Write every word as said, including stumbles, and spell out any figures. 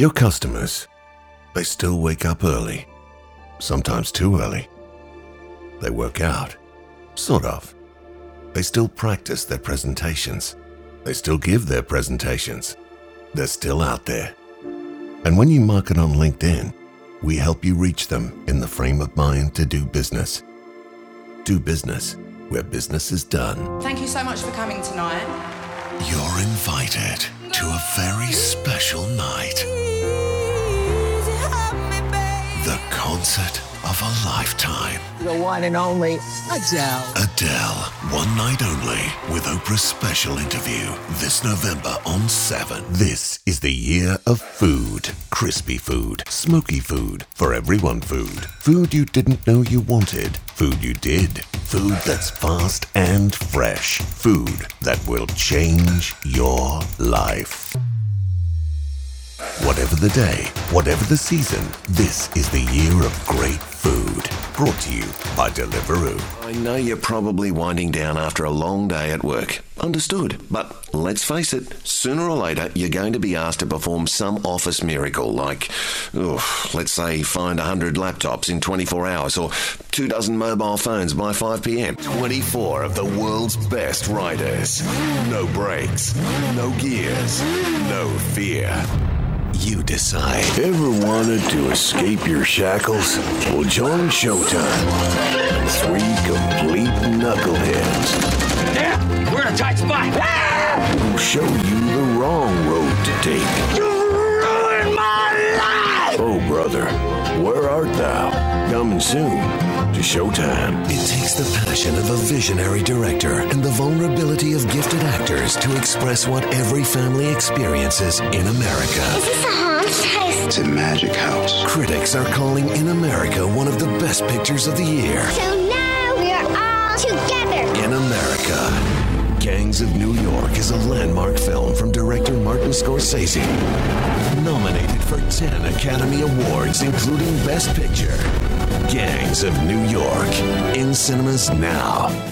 Your customers, they still wake up early, sometimes too early. They work out, sort of. They still practice their presentations. They still give their presentations. They're still out there. And when you market on LinkedIn, we help you reach them in the frame of mind to do business. Do business where business is done. Thank you so much for coming tonight. You're invited to a very special night. The concert of a lifetime. The one and only Adele. Adele, one night only, with Oprah's special interview this November on seven. This is the year of food. Crispy food, smoky food, for everyone food. Food you didn't know you wanted. Food you did. Food that's fast and fresh. Food that will change your life. Whatever the day, whatever the season, this is the year of great food. Brought to you by Deliveroo. I know you're probably winding down after a long day at work. Understood. But let's face it, sooner or later, you're going to be asked to perform some office miracle like, oh, let's say, find one hundred laptops in twenty-four hours or two dozen mobile phones by five p.m. twenty-four of the world's best riders. No brakes, no gears, no fear. You decide. Ever wanted to escape your shackles? Well, join Showtime. Three complete knuckleheads. Yeah, we're in a tight spot. Who'll show you the wrong road to take. You ruined my life! Oh, brother, where art thou? Coming soon to Showtime. It takes the passion of a visionary director and the vulnerability of gifted actors to express what every family experiences in America. Is this a haunted house? It's a magic house. Critics are calling In America one of the best pictures of the year. So now we are all together. In America. Gangs of New York is a landmark film from director Martin Scorsese. Nominated for ten Academy Awards, including Best Picture. Gangs of New York. In cinemas now.